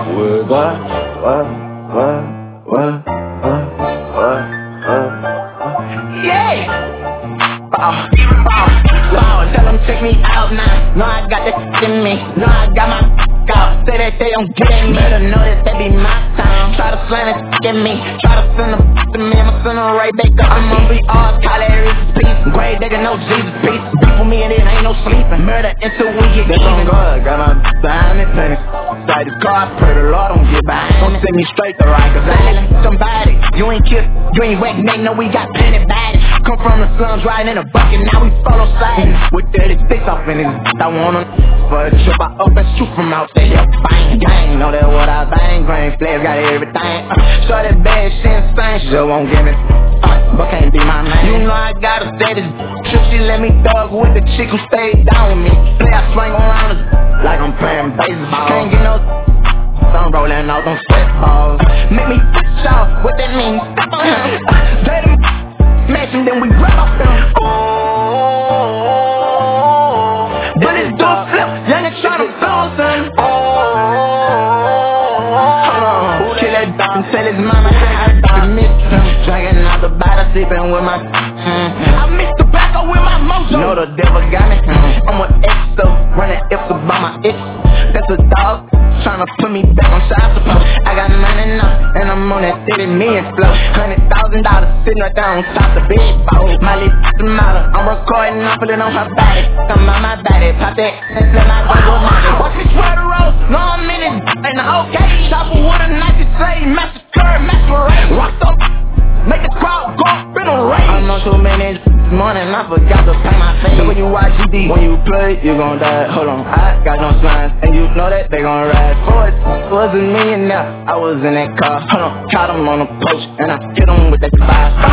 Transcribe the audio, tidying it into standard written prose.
Tell them check me out now. No, I got that in me. No, I got my out. Say that they don't get me. Better know that be my time. Try to slam it at me. Try to send them to me. I'ma send them right back up. I'm gonna be all Tyler peace. Great, they can know Jesus peace. Beef with me and it ain't no sleeping. Murder until we get even. That's on God. Got my behind me tennis. Side this car, I pray the Lord don't get behind. Don't send me straight to right, cause I ain't somebody. You ain't kissed, you ain't wet, they know we got plenty bodies. Come from the slums, riding in a bucket, now we follow sight. With 36 off in his I want him for a trip, I up and shoot from out there. Bang, gang, know that what I bang, grain flares, got everything. Short that bad shit insane, she just won't give me. But can't be my man. You know I gotta say this trip, she let me thug with the chick who stayed down with me. Play I swing around like I'm playing baseball. Can't get no I'm rolling out them sweat balls. Make me shout what that means. Step on him. Let him match him, then we grab off them. Then it's do a flip, young and try to bounce him. Kill that dog and tell his mama I miss him. Drinking out the bottle, sleeping with my I miss tobacco with my mojo. Know the devil got me. I'm an X, running F's by my X. That's a dog. Tryna put me back on child support. I got money now, and I'm on that 30 million flow. $100,000 sitting right there on top the bed bowl. My lips model, I'm recording, I'm putting on her body. Come on my body, pop that, and let my go money. Watch me swear the road, no I'm in it, and okay. Chopper with a knife, you say, massacre, masquerade. Rocked up, make the crowd go up in a rage. I'm on too many this morning, I forgot to pay my face. When you watch GD, when you play, you gon' die. Hold on, I got no signs, and you know that they gon' ride for it. Was a millionaire, I was in that car. Hold on, caught him on the post, and I hit him with that 5.